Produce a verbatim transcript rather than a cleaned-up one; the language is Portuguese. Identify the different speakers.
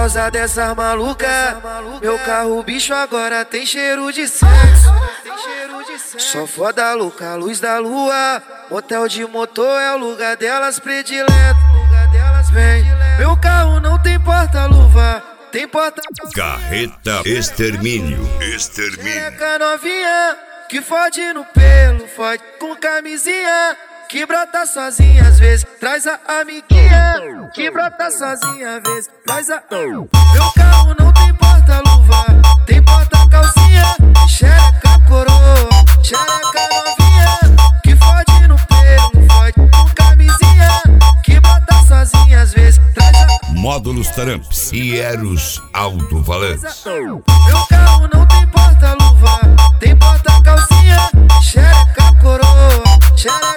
Speaker 1: causa dessa maluca, meu carro bicho agora tem cheiro de sexo. Só foda louca, luz da lua, motel de motor é o lugar delas predileto. Vem, meu carro não tem porta-luva, tem porta...
Speaker 2: Carreta Extermínio. Extermínio.
Speaker 1: Xereca novinha, que fode no pelo, fode com camisinha, que brota sozinha às vezes, traz a amiguinha, que brota sozinha às vezes, traz a... Meu carro não tem porta-luva, tem porta-calcinha, xereca coroa, xereca novinha, que fode no pelo, fode com camisinha, que brota sozinha às vezes, traz a...
Speaker 2: Módulos Tramps e Eros Alto-Falantes.
Speaker 1: Meu carro não tem porta-luva, tem porta-calcinha, xereca coroa, xereca